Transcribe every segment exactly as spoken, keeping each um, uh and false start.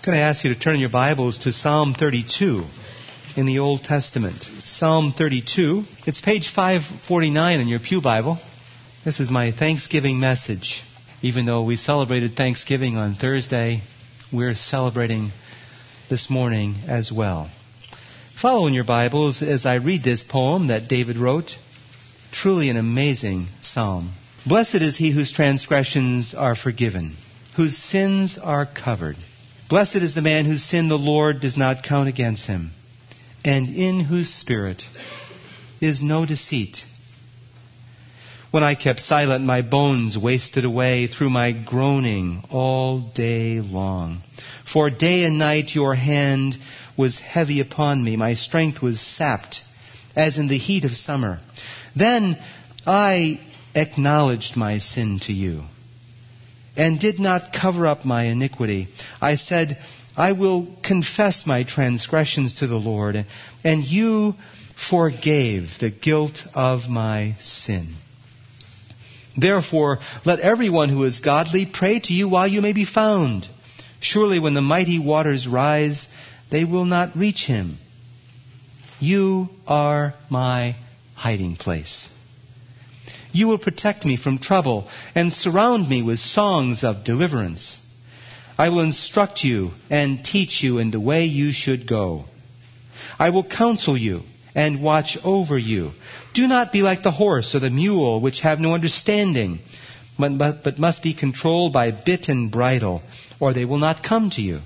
I'm going to ask you to turn your Bibles to Psalm thirty-two in the Old Testament. Psalm thirty-two. It's page five forty-nine in your pew Bible. This is my Thanksgiving message. Even though we celebrated Thanksgiving on Thursday, we're celebrating this morning as well. Follow in your Bibles as I read this poem that David wrote. Truly an amazing psalm. Blessed is he whose transgressions are forgiven, whose sins are covered. Blessed is the man whose sin the Lord does not count against him, and in whose spirit is no deceit. When I kept silent, my bones wasted away through my groaning all day long. For day and night your hand was heavy upon me. My strength was sapped, as in the heat of summer. Then I acknowledged my sin to you, and did not cover up my iniquity. I said, I will confess my transgressions to the Lord, and you forgave the guilt of my sin. Therefore, let everyone who is godly pray to you while you may be found. Surely when the mighty waters rise, they will not reach him. You are my hiding place. You will protect me from trouble and surround me with songs of deliverance. I will instruct you and teach you in the way you should go. I will counsel you and watch over you. Do not be like the horse or the mule, which have no understanding, but, but, but must be controlled by bit and bridle, or they will not come to you.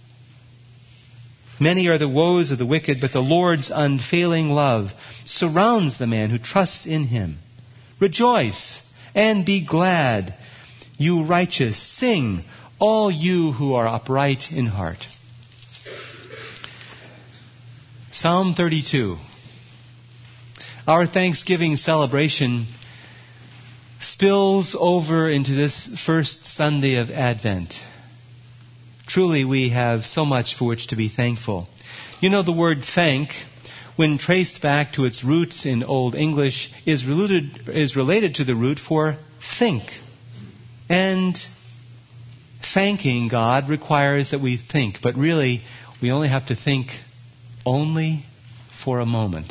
Many are the woes of the wicked, but the Lord's unfailing love surrounds the man who trusts in him. Rejoice and be glad, you righteous. Sing, all you who are upright in heart. Psalm thirty-two. Our Thanksgiving celebration spills over into this first Sunday of Advent. Truly, we have so much for which to be thankful. You know, the word thank, when traced back to its roots in Old English, is related, is related to the root for think. And thanking God requires that we think, but really, we only have to think only for a moment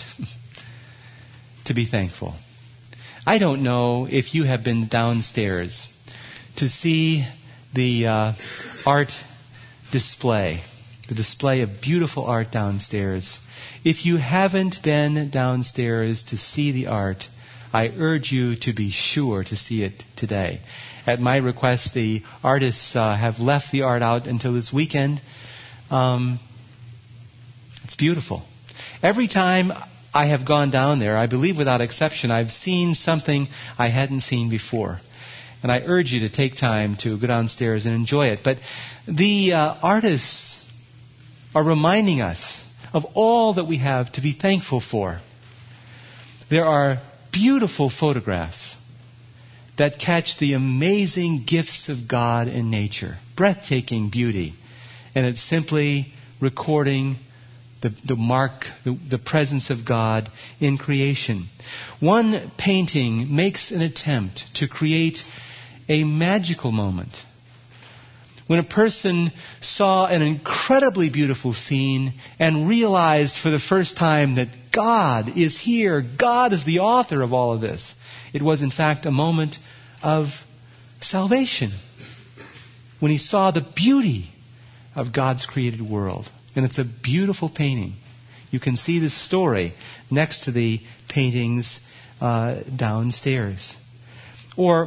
to be thankful. I don't know if you have been downstairs to see the uh, art display, the display of beautiful art downstairs. If you haven't been downstairs to see the art, I urge you to be sure to see it today. At my request, the artists uh, have left the art out until this weekend. Um, it's beautiful. Every time I have gone down there, I believe without exception, I've seen something I hadn't seen before. And I urge you to take time to go downstairs and enjoy it. But the uh, artists are reminding us of all that we have to be thankful for. There are beautiful photographs that catch the amazing gifts of God in nature. Breathtaking beauty. And it's simply recording the, the mark, the, the presence of God in creation. One painting makes an attempt to create a magical moment. When a person saw an incredibly beautiful scene and realized for the first time that God is here, God is the author of all of this, it was in fact a moment of salvation. When he saw the beauty of God's created world. And it's a beautiful painting. You can see the story next to the paintings uh, downstairs. Or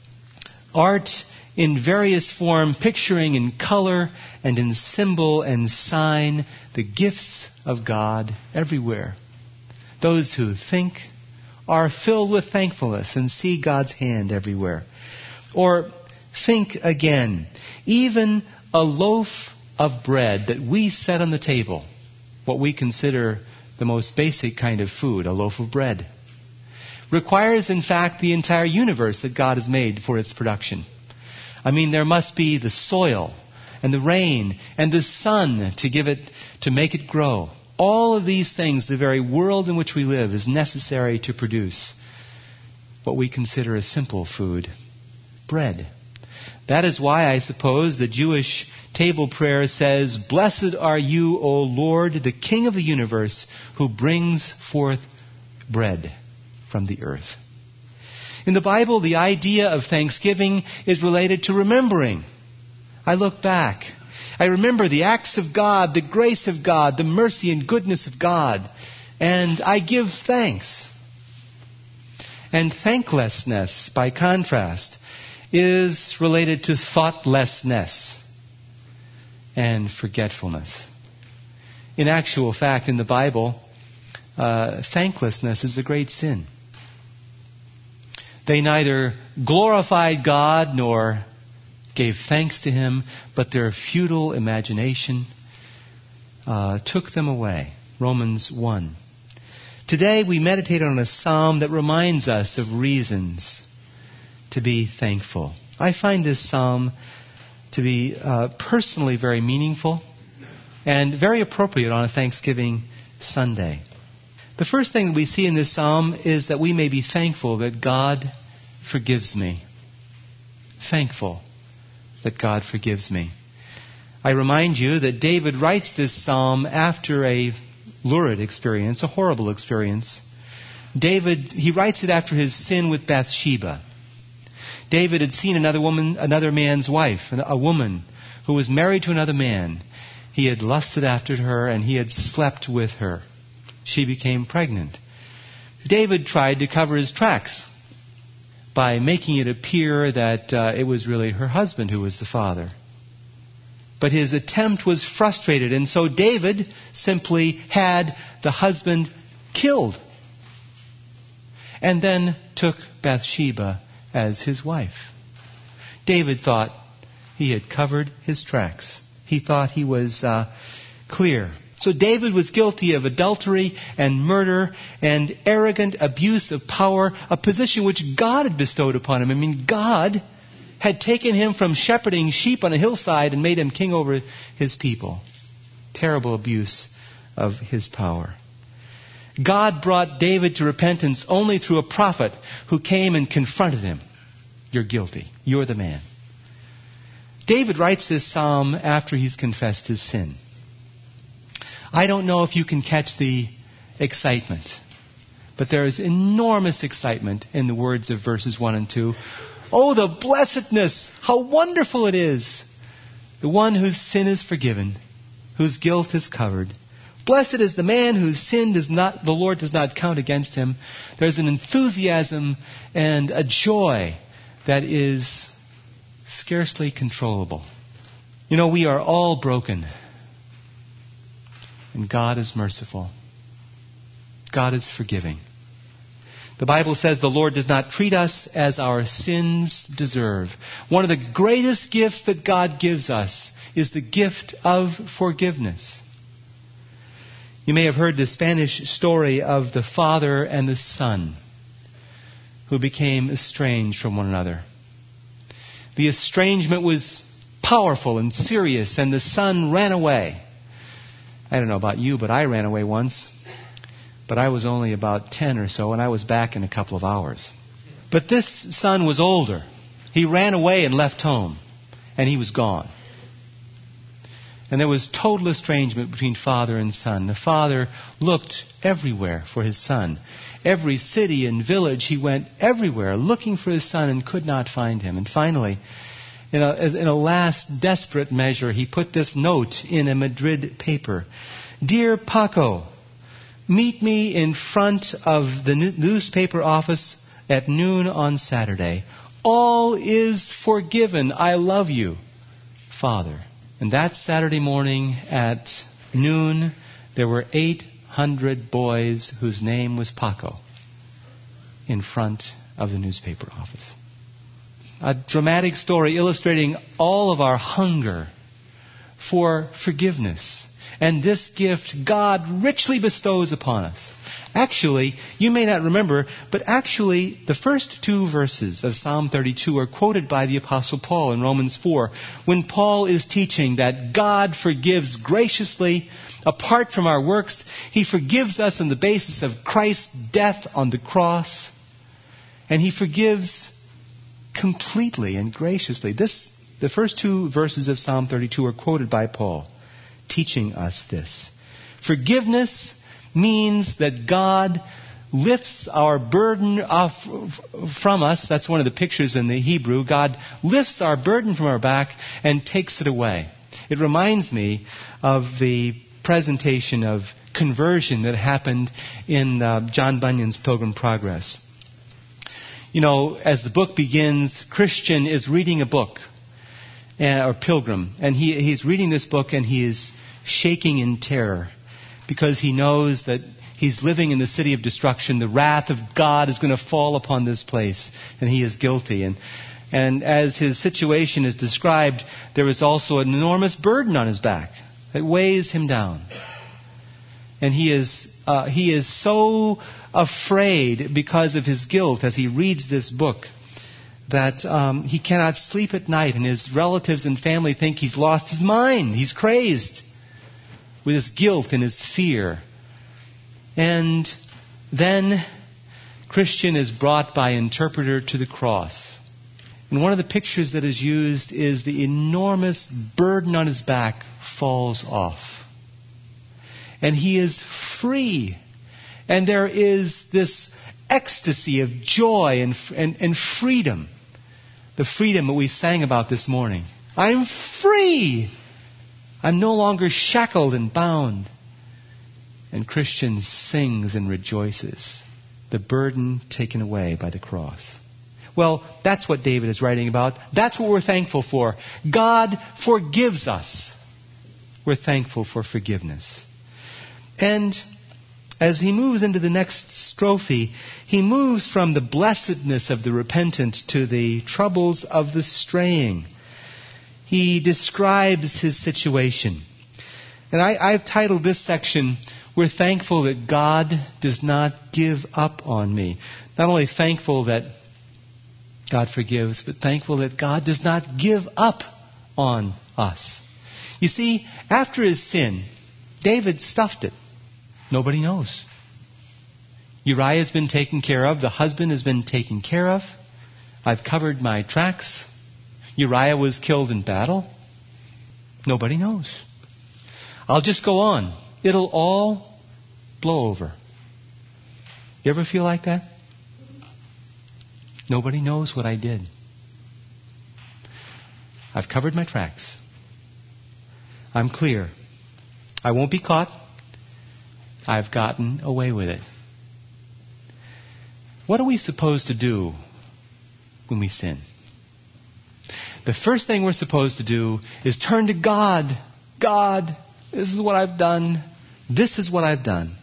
art in various form, picturing in color and in symbol and sign the gifts of God everywhere. Those who think are filled with thankfulness and see God's hand everywhere. Or think again, even a loaf of bread that we set on the table, what we consider the most basic kind of food, a loaf of bread, requires in fact the entire universe that God has made for its production. I mean, there must be the soil and the rain and the sun to give it, to make it grow. All of these things, the very world in which we live, is necessary to produce what we consider a simple food, bread. That is why I suppose the Jewish table prayer says, "Blessed are you, O Lord, the King of the universe, who brings forth bread from the earth." In the Bible, the idea of thanksgiving is related to remembering. I look back. I remember the acts of God, the grace of God, the mercy and goodness of God, and I give thanks. And thanklessness, by contrast, is related to thoughtlessness and forgetfulness. In actual fact, in the Bible, uh, thanklessness is a great sin. They neither glorified God nor gave thanks to Him, but their futile imagination uh, took them away. Romans one. Today we meditate on a psalm that reminds us of reasons to be thankful. I find this psalm to be uh, personally very meaningful and very appropriate on a Thanksgiving Sunday. The first thing that we see in this psalm is that we may be thankful that God forgives me. Thankful that God forgives me. I remind you that David writes this psalm after a lurid experience, a horrible experience. David, he writes it after his sin with Bathsheba. David had seen another woman, another man's wife, a woman who was married to another man. He had lusted after her and he had slept with her. She became pregnant. David tried to cover his tracks by making it appear that uh, it was really her husband who was the father. But his attempt was frustrated, and so David simply had the husband killed and then took Bathsheba as his wife. David thought he had covered his tracks. He thought he was uh, clear. So David was guilty of adultery and murder and arrogant abuse of power, a position which God had bestowed upon him. I mean, God had taken him from shepherding sheep on a hillside and made him king over his people. Terrible abuse of his power. God brought David to repentance only through a prophet who came and confronted him. You're guilty. You're the man. David writes this psalm after he's confessed his sin. I don't know if you can catch the excitement, but there is enormous excitement in the words of verses one and two. Oh, the blessedness! How wonderful it is! The one whose sin is forgiven, whose guilt is covered. Blessed is the man whose sin does not, the Lord does not count against him. There's an enthusiasm and a joy that is scarcely controllable. You know, we are all broken. And God is merciful. God is forgiving. The Bible says the Lord does not treat us as our sins deserve. One of the greatest gifts that God gives us is the gift of forgiveness. You may have heard the Spanish story of the father and the son who became estranged from one another. The estrangement was powerful and serious, and the son ran away. I don't know about you, but I ran away once. But I was only about ten or so, and I was back in a couple of hours. But this son was older. He ran away and left home, and he was gone. And there was total estrangement between father and son. The father looked everywhere for his son. Every city and village, he went everywhere looking for his son and could not find him. And finally, in a, in a last desperate measure, he put this note in a Madrid paper. Dear Paco, meet me in front of the newspaper office at noon on Saturday. All is forgiven. I love you, Father. And that Saturday morning at noon, there were eight hundred boys whose name was Paco in front of the newspaper office. A dramatic story illustrating all of our hunger for forgiveness. And this gift God richly bestows upon us. Actually, you may not remember, but actually the first two verses of Psalm thirty-two are quoted by the Apostle Paul in Romans four, when Paul is teaching that God forgives graciously apart from our works. He forgives us on the basis of Christ's death on the cross. And He forgives completely and graciously. This The first two verses of Psalm thirty-two are quoted by Paul, teaching us this. Forgiveness means that God lifts our burden off from us. That's one of the pictures in the Hebrew. God lifts our burden from our back and takes it away. It reminds me of the presentation of conversion that happened in uh, John Bunyan's Pilgrim Progress. You know, as the book begins, Christian is reading a book, uh, or Pilgrim, and he, he's reading this book and he is shaking in terror because he knows that he's living in the city of destruction. The wrath of God is going to fall upon this place, and he is guilty. And and as his situation is described, there is also an enormous burden on his back that weighs him down. And he is uh, he is so afraid because of his guilt as he reads this book that um, he cannot sleep at night, and his relatives and family think he's lost his mind. He's crazed with his guilt and his fear. And then Christian is brought by interpreter to the cross. And one of the pictures that is used is the enormous burden on his back falls off. And he is free. And there is this ecstasy of joy and, and, and freedom. The freedom that we sang about this morning. I'm free. I'm no longer shackled and bound. And Christian sings and rejoices. The burden taken away by the cross. Well, that's what David is writing about. That's what we're thankful for. God forgives us. We're thankful for forgiveness. And as he moves into the next strophe, he moves from the blessedness of the repentant to the troubles of the straying. He describes his situation. And I, I've titled this section, We're Thankful That God Does Not Give Up on Me. Not only thankful that God forgives, but thankful that God does not give up on us. You see, after his sin, David stuffed it. Nobody knows. Uriah has been taken care of. The husband has been taken care of. I've covered my tracks. Uriah was killed in battle. Nobody knows. I'll just go on. It'll all blow over. You ever feel like that? Nobody knows what I did. I've covered my tracks. I'm clear. I won't be caught. I've gotten away with it. What are we supposed to do when we sin? The first thing we're supposed to do is turn to God. God, this is what I've done. This is what I've done.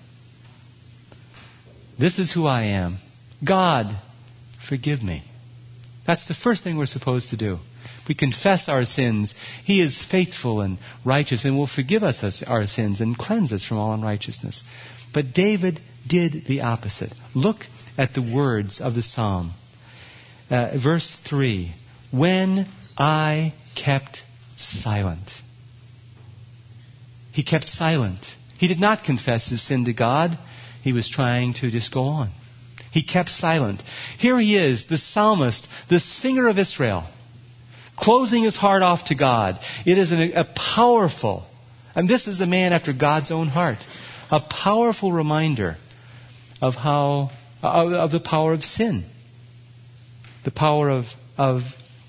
This is who I am. God, forgive me. That's the first thing we're supposed to do. We confess our sins. He is faithful and righteous and will forgive us our sins and cleanse us from all unrighteousness. But David did the opposite. Look at the words of the psalm. Uh, verse three. When I kept silent. He kept silent. He did not confess his sin to God. He was trying to just go on. He kept silent. Here he is, the psalmist, the singer of Israel, closing his heart off to God. It is a, a powerful, and this is a man after God's own heart, a powerful reminder of how, of, of the power of sin, the power of of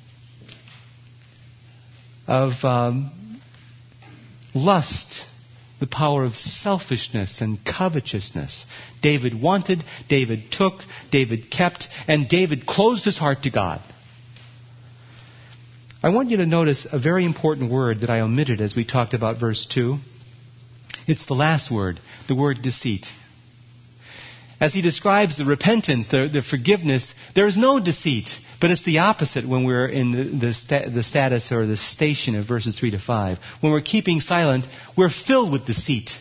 of um, lust, the power of selfishness and covetousness. David wanted, David took, David kept, and David closed his heart to God. I want you to notice a very important word that I omitted as we talked about verse two. It's the last word, the word deceit. As he describes the repentant, the, the forgiveness, there is no deceit, but it's the opposite when we're in the, the, sta- the status or the station of verses three to five. When we're keeping silent, we're filled with deceit.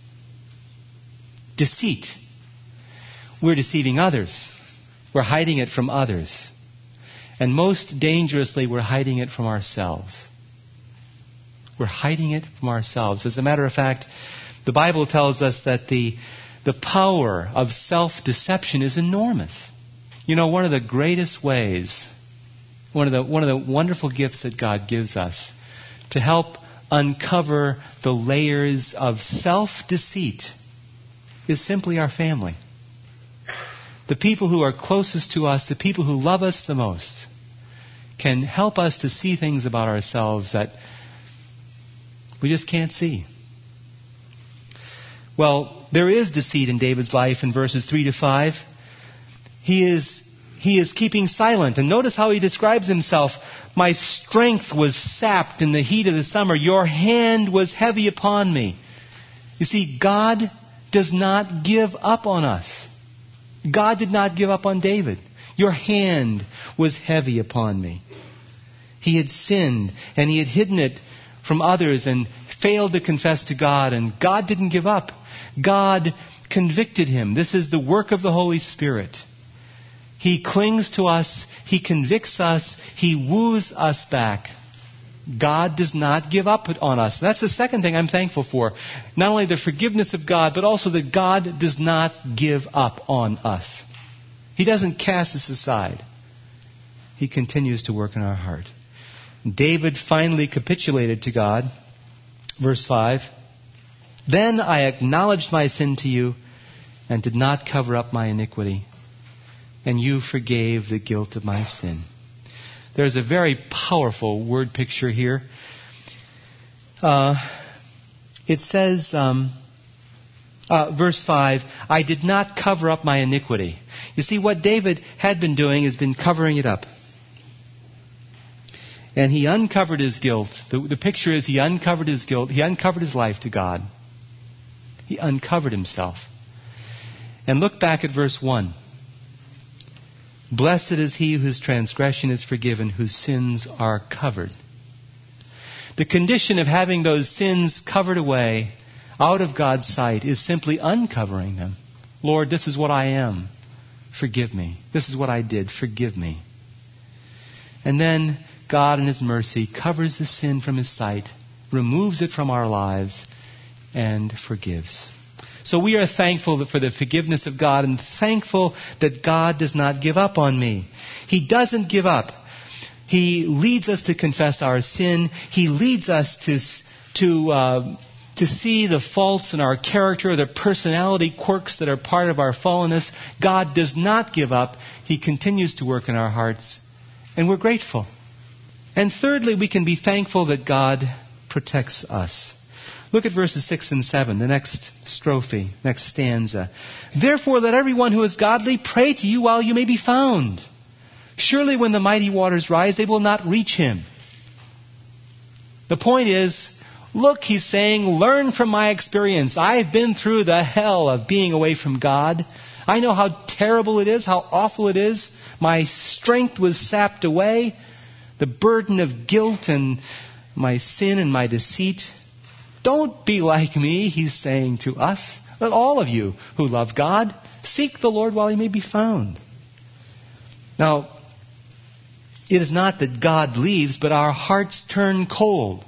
Deceit. We're deceiving others. We're hiding it from others. And most dangerously, we're hiding it from ourselves. We're hiding it from ourselves. As a matter of fact, the Bible tells us that the The power of self-deception is enormous. You know, one of the greatest ways, one of the one of the wonderful gifts that God gives us to help uncover the layers of self-deceit is simply our family. The people who are closest to us, the people who love us the most, can help us to see things about ourselves that we just can't see. Well, there is deceit in David's life in verses three to five. He is, he is keeping silent. And notice how he describes himself. My strength was sapped in the heat of the summer. Your hand was heavy upon me. You see, God does not give up on us. God did not give up on David. Your hand was heavy upon me. He had sinned and he had hidden it from others and failed to confess to God, and God didn't give up. God convicted him. This is the work of the Holy Spirit. He clings to us. He convicts us. He woos us back. God does not give up on us. That's the second thing I'm thankful for. Not only the forgiveness of God, but also that God does not give up on us. He doesn't cast us aside. He continues to work in our heart. David finally capitulated to God. Verse five. Then I acknowledged my sin to you and did not cover up my iniquity. And you forgave the guilt of my sin. There's a very powerful word picture here. Uh, it says, um, uh, verse five, I did not cover up my iniquity. You see, what David had been doing has been covering it up. And he uncovered his guilt. The, the picture is he uncovered his guilt. He uncovered his life to God. He uncovered himself. And look back at verse one. Blessed is he whose transgression is forgiven, whose sins are covered. The condition of having those sins covered away out of God's sight is simply uncovering them. Lord, this is what I am. Forgive me. This is what I did. Forgive me. And then God in His mercy covers the sin from His sight, removes it from our lives, and forgives. So we are thankful for the forgiveness of God and thankful that God does not give up on me. He doesn't give up. He leads us to confess our sin. He leads us to, to, uh, to see the faults in our character, the personality quirks that are part of our fallenness. God does not give up. He continues to work in our hearts, and we're grateful. And thirdly, we can be thankful that God protects us. Look at verses six and seven, the next strophe, next stanza. Therefore, let everyone who is godly pray to you while you may be found. Surely when the mighty waters rise, they will not reach him. The point is, look, he's saying, learn from my experience. I've been through the hell of being away from God. I know how terrible it is, how awful it is. My strength was sapped away. The burden of guilt and my sin and my deceit. Don't be like me, he's saying to us. Let all of you who love God seek the Lord while he may be found. Now, it is not that God leaves, but our hearts turn cold.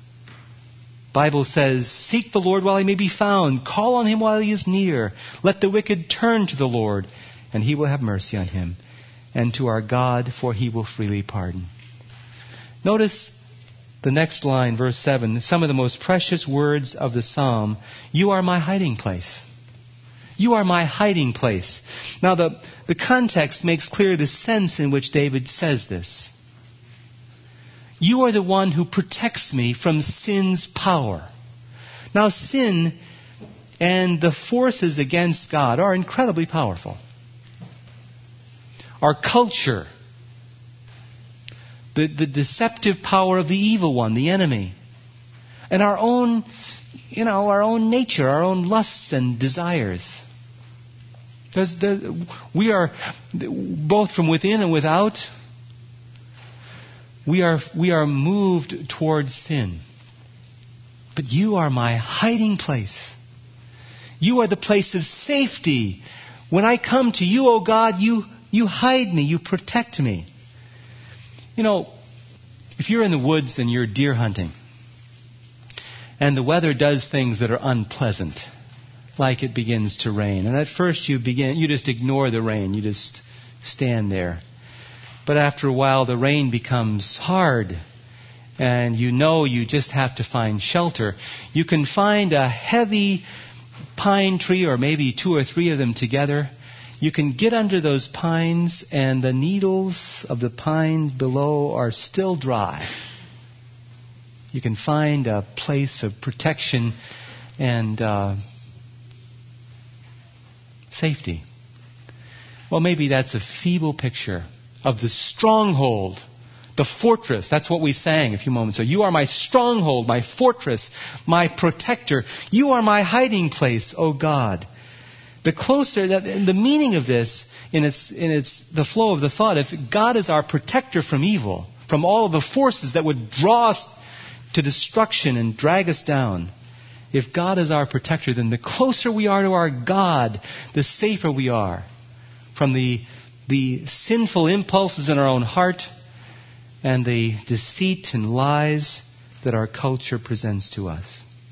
Bible says, seek the Lord while he may be found. Call on him while he is near. Let the wicked turn to the Lord, and he will have mercy on him. And to our God, for he will freely pardon. Notice the next line, verse seven, some of the most precious words of the psalm. You are my hiding place. You are my hiding place. Now the, the context makes clear the sense in which David says this. You are the one who protects me from sin's power. Now sin and the forces against God are incredibly powerful. Our culture, The, the deceptive power of the evil one, the enemy. And our own, you know, our own nature, our own lusts and desires. There's, there, we are, both from within and without, we are, we are moved towards sin. But you are my hiding place. You are the place of safety. When I come to you, O God, you, you hide me, you protect me. You know, if you're in the woods and you're deer hunting, and the weather does things that are unpleasant, like it begins to rain, and at first you begin, you just ignore the rain, you just stand there. but after a while the rain becomes hard, and you know you just have to find shelter. You can find a heavy pine tree, or maybe two or three of them together. You can get under those pines, and the needles of the pine below are still dry. You can find a place of protection and uh, safety. Well, maybe that's a feeble picture of the stronghold, the fortress. That's what we sang a few moments ago. You are my stronghold, my fortress, my protector. You are my hiding place, O God. The closer that, the meaning of this, in its in its the flow of the thought, if God is our protector from evil, from all of the forces that would draw us to destruction and drag us down, if God is our protector, then the closer we are to our God, the safer we are from the the sinful impulses in our own heart and the deceit and lies that our culture presents to us.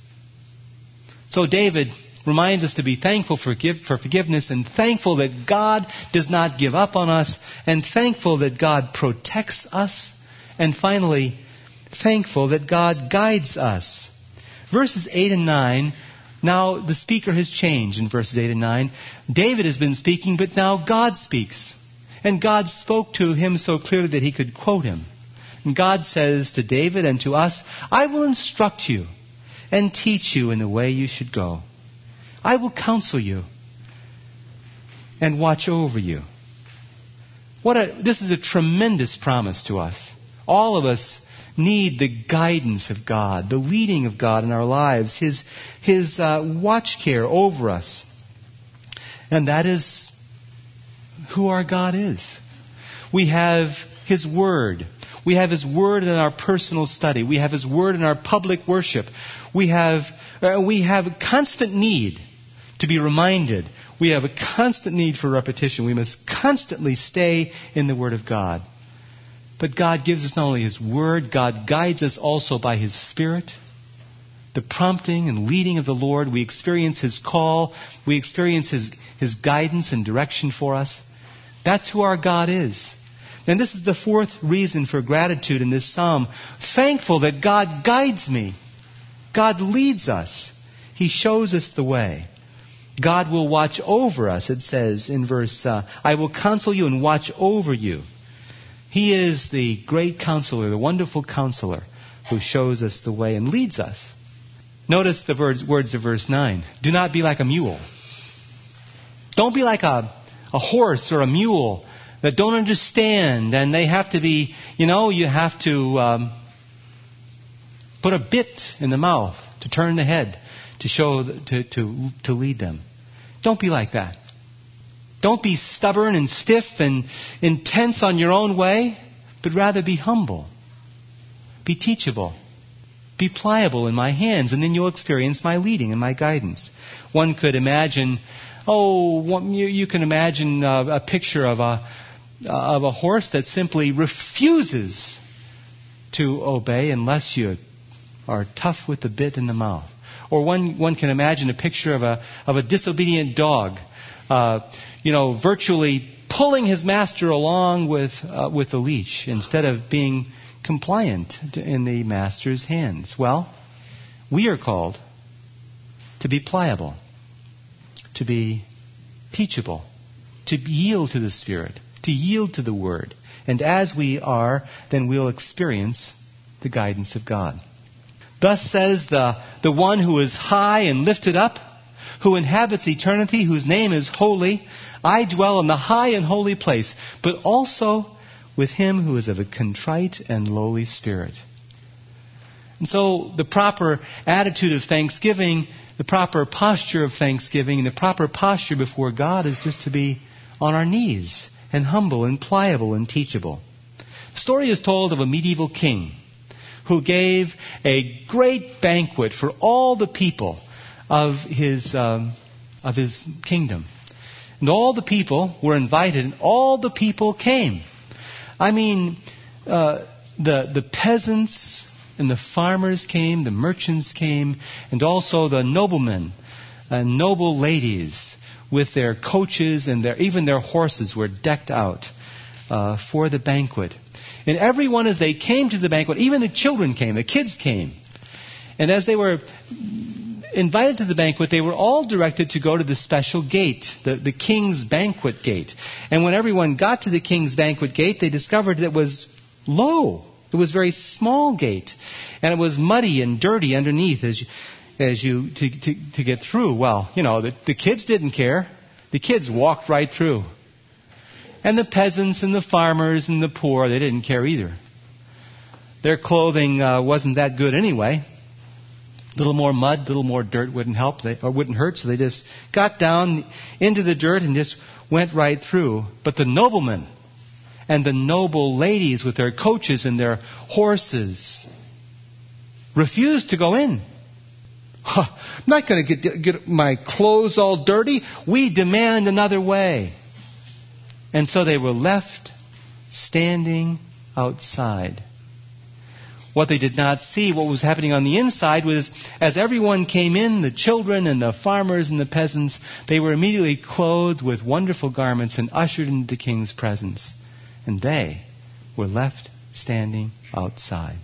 So David reminds us to be thankful for, give, for forgiveness, and thankful that God does not give up on us, and thankful that God protects us, and finally, thankful that God guides us. Verses eight and nine, now the speaker has changed in verses eight and nine. David has been speaking, but now God speaks. And God spoke to him so clearly that he could quote him. And God says to David and to us, I will instruct you and teach you in the way you should go. I will counsel you and watch over you. What a, this is a tremendous promise to us. All of us need the guidance of God, the leading of God in our lives, His, His uh, watch care over us. And that is who our God is. We have His Word. We have His Word in our personal study. We have His Word in our public worship. We have uh, we have a constant need to be reminded. We have a constant need for repetition. We must constantly stay in the Word of God. But God gives us not only His Word, God guides us also by His Spirit. The prompting and leading of the Lord. We experience His call. We experience His, His guidance and direction for us. That's who our God is. And this is the fourth reason for gratitude in this psalm. Thankful that God guides me. God leads us. He shows us the way. God will watch over us, it says in verse, uh, I will counsel you and watch over you. He is the great counselor, the wonderful counselor who shows us the way and leads us. Notice the words, words of verse nine. Do not be like a mule. Don't be like a, a horse or a mule that don't understand, and they have to be, you know, you have to um, put a bit in the mouth to turn the head to show, to, to, to lead them. Don't be like that. Don't be stubborn and stiff and intense on your own way, but rather be humble. Be teachable. Be pliable in my hands, and then you'll experience my leading and my guidance. One could imagine, oh, one, you, you can imagine a, a picture of a of a horse that simply refuses to obey unless you are tough with the bit in the mouth. Or one one can imagine a picture of a of a disobedient dog, uh, you know, virtually pulling his master along with uh, with the leash instead of being compliant in the master's hands. Well, we are called to be pliable, to be teachable, to yield to the Spirit, to yield to the Word. And as we are, then we'll experience the guidance of God. Thus says the, the one who is high and lifted up, who inhabits eternity, whose name is holy. I dwell in the high and holy place, but also with him who is of a contrite and lowly spirit. And so the proper attitude of thanksgiving, the proper posture of thanksgiving, the proper posture before God is just to be on our knees and humble and pliable and teachable. The story is told of a medieval king who gave a great banquet for all the people of his um, of his kingdom. And all the people were invited, and all the people came. I mean, uh, the the peasants and the farmers came, the merchants came, and also the noblemen and noble ladies with their coaches and their even their horses were decked out uh, for the banquet. And everyone, as they came to the banquet, even the children came, the kids came. And as they were invited to the banquet, they were all directed to go to the special gate, the, the king's banquet gate. And when everyone got to the king's banquet gate, they discovered that it was low. It was a very small gate. And it was muddy and dirty underneath as you, as you to, to, to get through. Well, you know, the, the kids didn't care. The kids walked right through. And the peasants and the farmers and the poor, they didn't care either. Their clothing uh, wasn't that good anyway. A little more mud, a little more dirt wouldn't help, they, or wouldn't hurt, so they just got down into the dirt and just went right through. But the noblemen and the noble ladies with their coaches and their horses refused to go in. Huh, I'm not going to get, get my clothes all dirty. We demand another way. And so they were left standing outside. What they did not see, what was happening on the inside, was as everyone came in, the children and the farmers and the peasants, they were immediately clothed with wonderful garments and ushered into the king's presence. And they were left standing outside.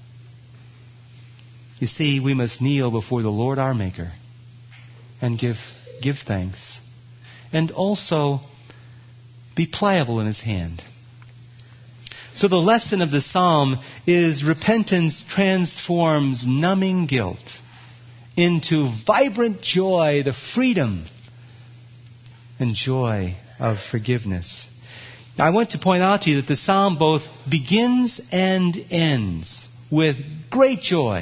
You see, we must kneel before the Lord our Maker and give, give thanks. And also be pliable in His hand. So the lesson of the psalm is repentance transforms numbing guilt into vibrant joy, the freedom and joy of forgiveness. Now, I want to point out to you that the psalm both begins and ends with great joy.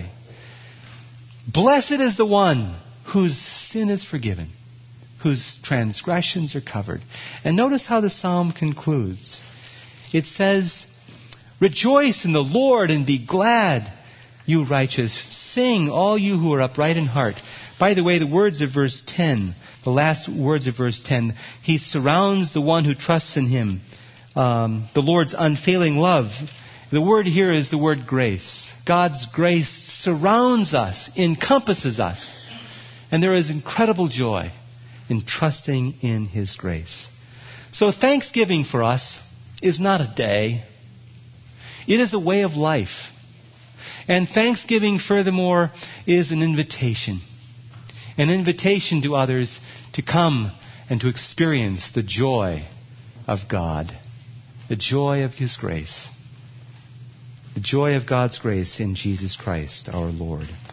Blessed is the one whose sin is forgiven, whose transgressions are covered. And notice how the psalm concludes. It says, rejoice in the Lord and be glad, you righteous. Sing, all you who are upright in heart. By the way, the words of verse ten, the last words of verse ten, He surrounds the one who trusts in Him. Um, the Lord's unfailing love. The word here is the word grace. God's grace surrounds us, encompasses us. And there is incredible joy in trusting in His grace. So Thanksgiving for us is not a day. It is a way of life. And Thanksgiving, furthermore, is an invitation. An invitation to others to come and to experience the joy of God. The joy of His grace. The joy of God's grace in Jesus Christ our Lord.